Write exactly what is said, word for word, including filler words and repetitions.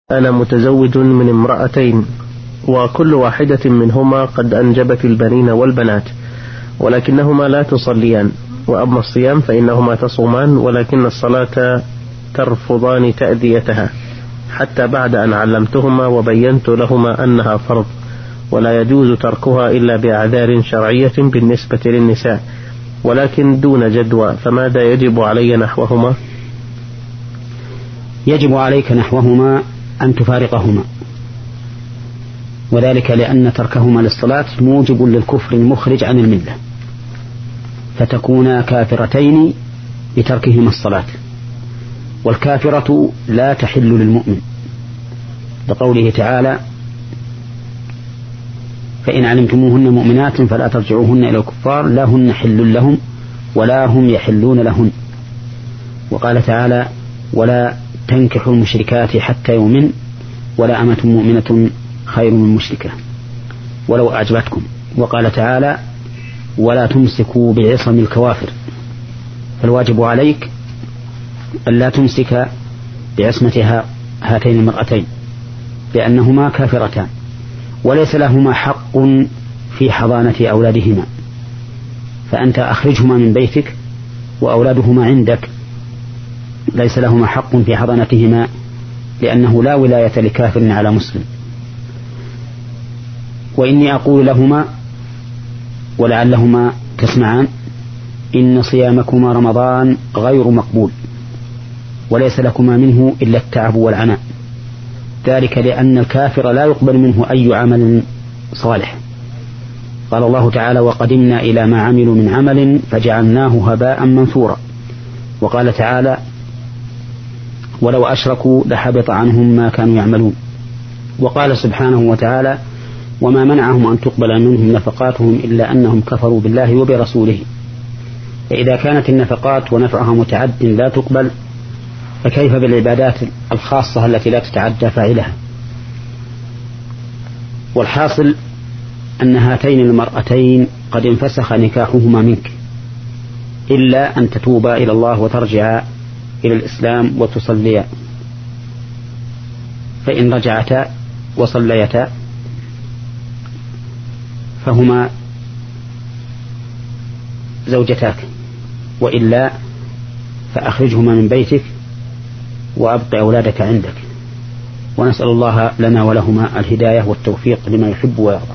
أنا متزوج من امرأتين، وكل واحدة منهما قد أنجبت البنين والبنات، ولكنهما لا تصليان، وأما الصيام فإنهما تصومان، ولكن الصلاة ترفضان تأديتها، حتى بعد أن علمتهما وبينت لهما أنها فرض ولا يجوز تركها إلا بأعذار شرعية بالنسبة للنساء، ولكن دون جدوى، فماذا يجب علي نحوهما؟ يجب عليك نحوهما أن تفارقهما، وذلك لأن تركهما للصلاة موجب للكفر المخرج عن الملة، فتكونا كافرتين بتركهما الصلاة، والكافرة لا تحل للمؤمن، لقوله تعالى: فإن علمتموهن مؤمنات فلا ترجعوهن إلى الكفار لا هن حل لهم ولا هم يحلون لهن. وقال تعالى: ولا تنكحوا المشركات حتى يؤمن ولا أمة مؤمنة خير من مشركة ولو أعجبتكم. وقال تعالى: ولا تمسكوا بعصم الكوافر. فالواجب عليك ألا تمسك بعصمتها هاتين المرأتين، لأنهما كافرتان، وليس لهما حق في حضانة أولادهما، فأنت أخرجهما من بيتك وأولادهما عندك، ليس لهما حق في حضانتهما، لأنه لا ولاية لكافر على مسلم. وإني أقول لهما ولعلهما تسمعان: إن صيامكما رمضان غير مقبول، وليس لكما منه إلا التعب والعناء، ذلك لأن الكافر لا يقبل منه أي عمل صالح. قال الله تعالى: وقدمنا إلى ما عملوا من عمل فجعلناه هباء منثورا. وقال تعالى: ولو أشركوا لحبط عنهم ما كانوا يعملون. وقال سبحانه وتعالى: وما منعهم أن تقبل منهم نفقاتهم إلا أنهم كفروا بالله وبرسوله. فإذا كانت النفقات ونفعها متعد لا تقبل، فكيف بالعبادات الخاصة التي لا تتعدى فاعلها؟ والحاصل أن هاتين المرأتين قد انفسخ نكاحهما منك، إلا أن تتوبا إلى الله وترجعا إلى الإسلام وتصليا، فإن رجعتا وصليتا فهما زوجتاك، وإلا فأخرجهما من بيتك وأبقي أولادك عندك. ونسأل الله لنا ولهما الهداية والتوفيق لما يحب ويرضى.